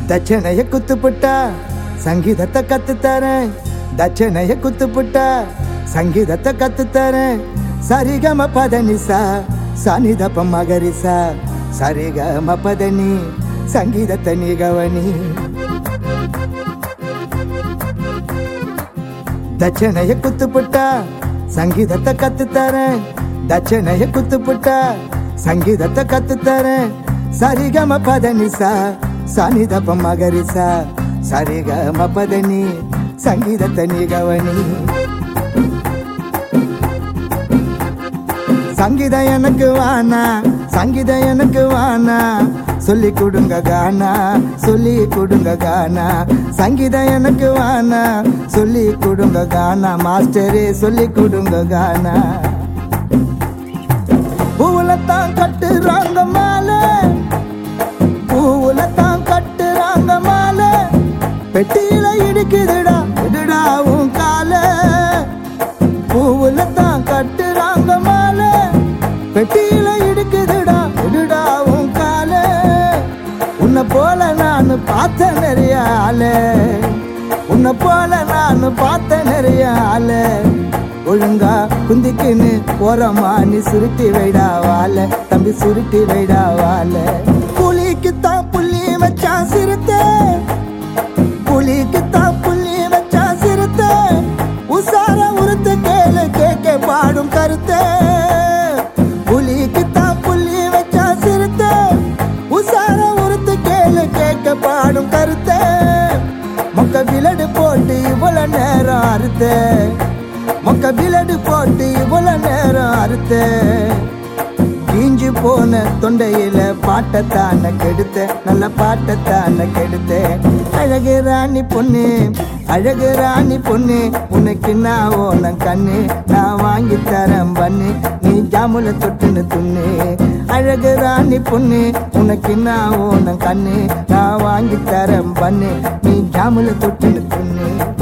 ದಕ್ಷಿಣೆಯ ಕುತ್ತುಪುಟ್ಟ ಸಂಗೀತத்தை கத்துத்தரேன் ದಕ್ಷಿಣೆಯ ಕುತ್ತುಪುಟ್ಟ ಸಂಗೀತத்தை கத்துத்தரேன் சரிகம பதனிசா சானிதப்ப மகரிசா சரிகம பதனி ಸಂಗೀತத்தை நீ கவனி ದಕ್ಷಿಣೆಯ ಕುತ್ತುಪುಟ್ಟ ಸಂಗೀತத்தை கத்துத்தரேன் ದಕ್ಷಿಣೆಯ ಕುತ್ತುಪುಟ್ಟ ಸಂಗೀತத்தை கத்துத்தரேன் சரிகம பதனிசா சானிதப்ப மகரிசா சரிகம பதனி ಸಂಗೀತத்தை நீ கவனி சங்கீதம் எனக்கு வானா சங்கீதம் எனக்கு வானா சொல்லி கொடுங்க கானா சொல்லி கொடுங்க கானா சங்கீதம் எனக்கு வானா சொல்லி கொடுங்க கானா மாஸ்டரே சொல்லி கொடுங்க கானா பூவுலத்தான் கட்டுறாங்க மாலை பூவுலத்தான் கட்டுறாங்க மாலை பெட்டியில இடிக்குதுடா விடுடா உன் கால பூவுலத்தான் கட்டுறாங்க மாலை பெட்டியில இடிக்குதுடா விடுடா உன் கால உன்னை போல நான் பார்த்த நிறைய ஆளு உன்னை போல நான் பார்த்த நிறைய ஆளு ஒழுங்கா குந்திக்குன்னு போறமா நீ சுருட்டி வைடா வாழ தம்பி சுருட்டி வைடா வாழ புலிக்குத்தான் புள்ளி வச்சா சிறுத்த புலிக்குத்தான் புள்ளி வச்சா சிறுத்த உசார உறுத்து கேளு கேட்க பாடும் கருத்து புலிக்குத்தான் புள்ளி வச்சா சிறுத்த உசார உறுத்து கேளு கேட்க பாடும் கருத்து மொக்க விலடு போட்டு இவ்வளவு நேரம் அறுத்த மொக்க விலடு போட்டு இவ்வளவு நேரம் அறுத்த கீஞ்சு போன தொண்டையில பாட்டத்தான கெடுத்த நல்ல பாட்டத்தான கெடுத்த அழகு ராணி பொண்ணு அழகு ராணி பொண்ணு உனக்கு நான் ஓனம் கண்ணு நான் வாங்கி தரேன் பண்ணு நீ ஜாமுல தொட்டுன்னு துண்ணு அழகு ராணி பொண்ணு உனக்கு நான் ஓனம் கண்ணு நான் வாங்கி தரேன் பண்ணு நீ ஜாமுல தொட்டுன்னு துண்ணு